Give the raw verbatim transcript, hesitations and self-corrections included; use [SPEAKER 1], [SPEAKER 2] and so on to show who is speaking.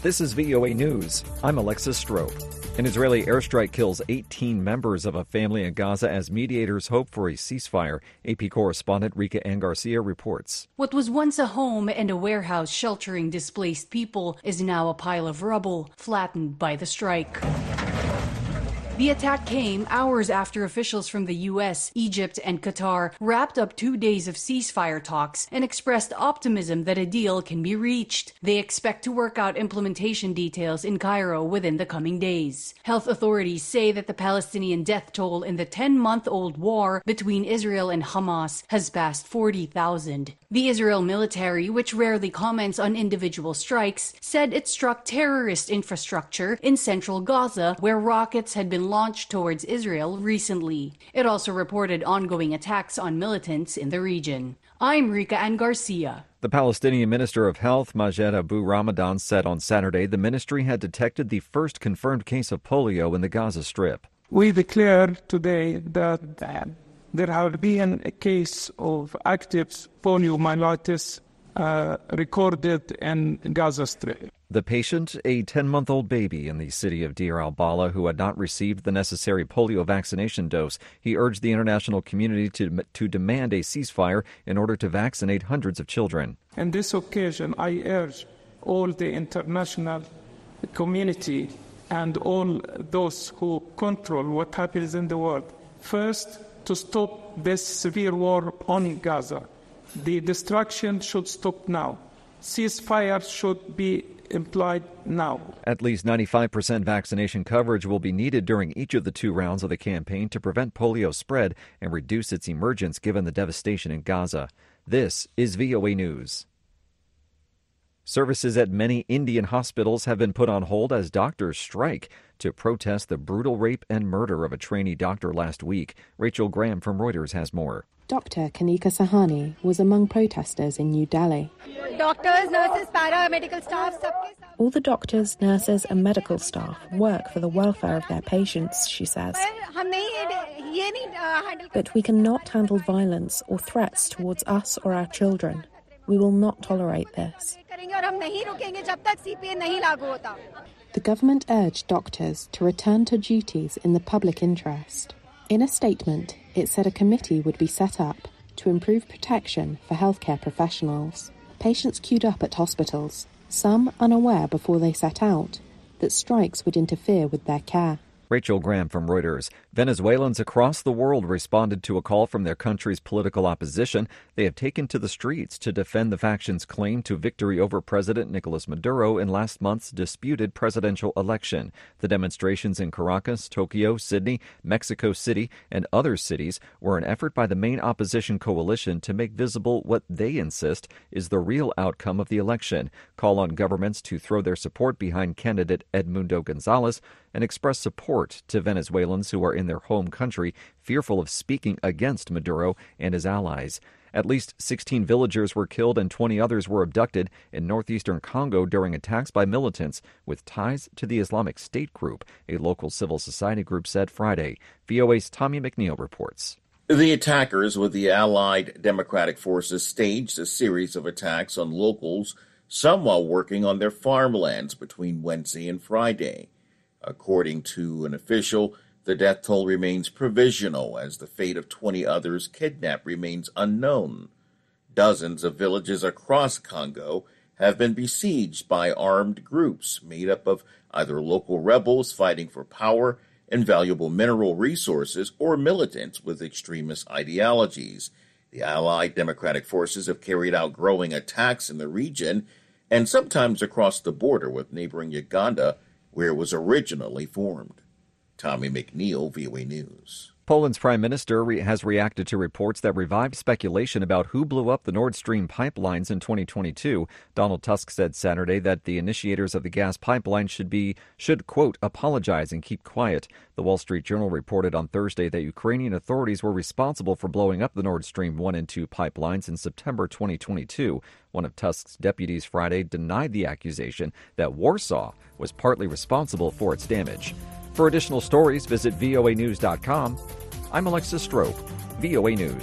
[SPEAKER 1] This is V O A News. I'm Alexis Strope. An Israeli airstrike kills eighteen members of a family in Gaza as mediators hope for a ceasefire. A P correspondent Rika Ann Garcia reports.
[SPEAKER 2] What was once a home and a warehouse sheltering displaced people is now a pile of rubble, flattened by the strike. The attack came hours after officials from the U S, Egypt, and Qatar wrapped up two days of ceasefire talks and expressed optimism that a deal can be reached. They expect to work out implementation details in Cairo within the coming days. Health authorities say that the Palestinian death toll in the ten-month-old war between Israel and Hamas has passed forty thousand. The Israel military, which rarely comments on individual strikes, said it struck terrorist infrastructure in central Gaza, where rockets had been launched towards Israel recently. It also reported ongoing attacks on militants in the region. I'm Rika Ann Garcia.
[SPEAKER 1] The Palestinian Minister of Health, Majed Abu Ramadan, said on Saturday the ministry had detected the first confirmed case of polio in the Gaza Strip.
[SPEAKER 3] We declare today that there have been a case of active poliomyelitis uh, recorded in Gaza Strip.
[SPEAKER 1] The patient, a ten-month-old baby in the city of Deir al-Balah who had not received the necessary polio vaccination dose. He urged the international community to, to demand a ceasefire in order to vaccinate hundreds of children.
[SPEAKER 3] On this occasion, I urge all the international community and all those who control what happens in the world, first, to stop this severe war on Gaza. The destruction should stop now. Ceasefire should be implied now.
[SPEAKER 1] At least ninety-five percent vaccination coverage will be needed during each of the two rounds of the campaign to prevent polio spread and reduce its emergence given the devastation in Gaza. This is V O A News. Services at many Indian hospitals have been put on hold as doctors strike to protest the brutal rape and murder of a trainee doctor last week. Rachel Graham from Reuters has more.
[SPEAKER 4] Doctor Kanika Sahani was among protesters in New Delhi.
[SPEAKER 5] Doctors, nurses, paramedical staff.
[SPEAKER 4] All the doctors, nurses and medical staff work for the welfare of their patients, she says. But we cannot handle violence or threats towards us or our children. We will not tolerate this. The government urged doctors to return to duties in the public interest. In a statement, it said a committee would be set up to improve protection for healthcare professionals. Patients queued up at hospitals, some unaware before they set out that strikes would interfere with their care.
[SPEAKER 1] Rachel Graham from Reuters. Venezuelans across the world responded to a call from their country's political opposition. They have taken to the streets to defend the faction's claim to victory over President Nicolas Maduro in last month's disputed presidential election. The demonstrations in Caracas, Tokyo, Sydney, Mexico City, and other cities were an effort by the main opposition coalition to make visible what they insist is the real outcome of the election, call on governments to throw their support behind candidate Edmundo Gonzalez, and express support to Venezuelans who are in their home country fearful of speaking against Maduro and his allies. At least sixteen villagers were killed and twenty others were abducted in northeastern Congo during attacks by militants with ties to the Islamic State group, a local civil society group said Friday. V O A's Tommy McNeil reports.
[SPEAKER 6] The attackers with the Allied Democratic Forces staged a series of attacks on locals, some while working on their farmlands between Wednesday and Friday. According to an official, the death toll remains provisional as the fate of twenty others kidnapped remains unknown. Dozens of villages across Congo have been besieged by armed groups made up of either local rebels fighting for power and valuable mineral resources or militants with extremist ideologies. The Allied Democratic Forces have carried out growing attacks in the region and sometimes across the border with neighboring Uganda, where it was originally formed. Tommy McNeil, V O A News.
[SPEAKER 1] Poland's prime minister re- has reacted to reports that revived speculation about who blew up the Nord Stream pipelines in twenty twenty-two. Donald Tusk said Saturday that the initiators of the gas pipeline should be, should, quote, apologize and keep quiet. The Wall Street Journal reported on Thursday that Ukrainian authorities were responsible for blowing up the Nord Stream one and two pipelines in September twenty twenty-two. One of Tusk's deputies Friday denied the accusation that Warsaw was partly responsible for its damage. For additional stories, visit V O A news dot com. I'm Alexis Strope, V O A News.